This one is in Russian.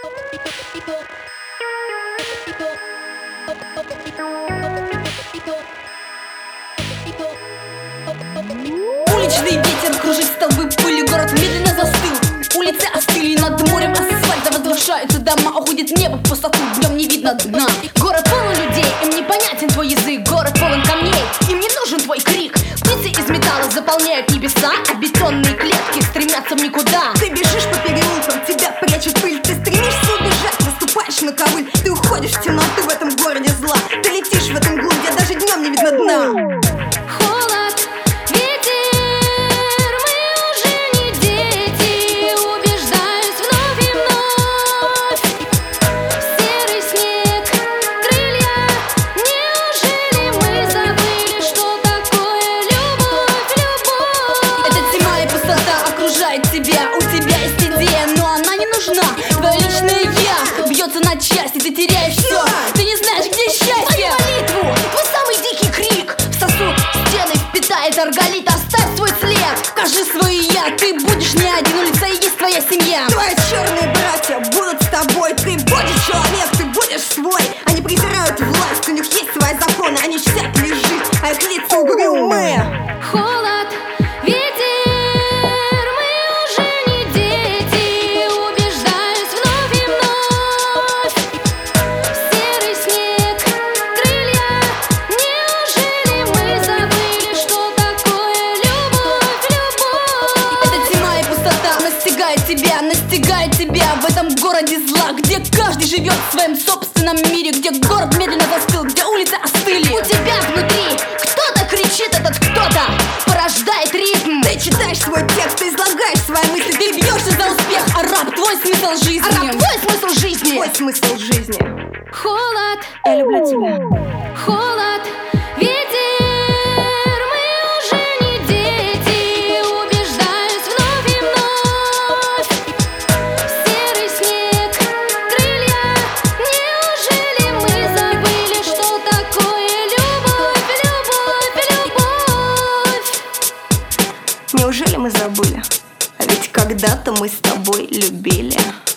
Уличный ветер кружит столбы пыли, город медленно застыл. Улицы остыли, над морем асфальта возвышаются дома. Уходит небо в пустоту, днем не видно дна. Город полон людей, им непонятен твой язык. Город полон камней, им не нужен твой крик. Птицы из металла заполняют небеса, а бетонные клетки стремятся в никуда. Ты бежишь по переулкам, тебя прячет пыль. Ты стремишься убежать, наступаешь на ковыль. Ты уходишь в темноту в этом городе зла. Ты летишь в этом глубь, где даже днем не видно дна. Тебя, у тебя есть идея, но она не нужна. Твое личное я бьется на части, ты теряешь все. Ты не знаешь, где счастье. Мою молитву, твой самый дикий крик в сосуд стены впитает арголит. Оставь свой след, покажи свое я. Ты будешь не один, улица и есть твоя семья. Твои черные братья будут с тобой. Ты будешь человек, ты будешь свой. Они презирают власть, у них есть свои законы. Они чтят лежит, а их лица угрюмые. Холод, настигает тебя в этом городе зла, где каждый живет в своем собственном мире, где город медленно застыл, где улицы остыли. У тебя внутри кто-то кричит, этот кто-то порождает ритм. Ты читаешь свой текст, ты излагаешь свои мысли. Ты бьешься за успех, а рап твой смысл жизни. А рап твой смысл жизни. Твой смысл жизни. Холод, я люблю тебя. Холод, неужели мы забыли? А ведь когда-то мы с тобой любили.